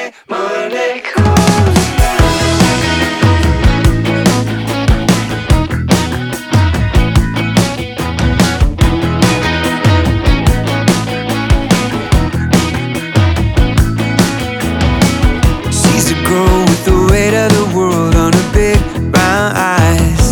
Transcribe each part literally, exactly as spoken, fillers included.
Monday, Monday comes. She's a girl with the weight of the world on her big brown eyes.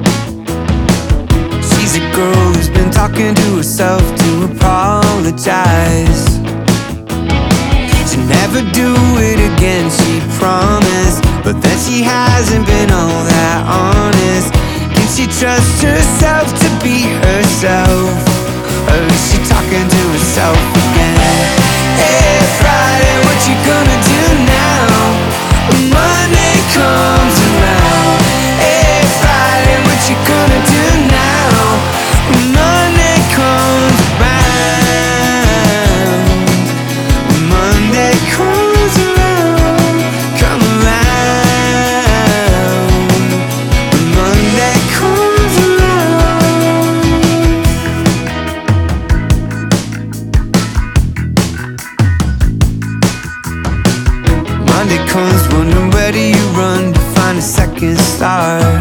She's a girl who's been talking to herself to apologize. She'll never do it again, she promised, but then she hasn't been all that honest. Can she trust herself to be herself, or is she talking to herself again? Hey Friday, what you gonna do now when Monday comes around? Hey Friday, what you gonna do now when Monday comes around? When Monday comes around, come around. When Monday comes around. Monday comes, wondering where do you run to find a second start?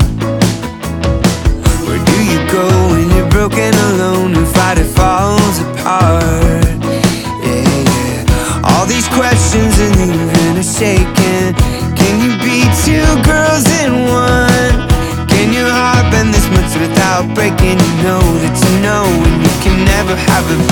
Where do you go when you're broken alone and Friday falls apart? Yeah, yeah. All these questions and leaving are shaking. Can you be two girls in one? Can your heart bend this much without breaking? You know that you know, and you can never have it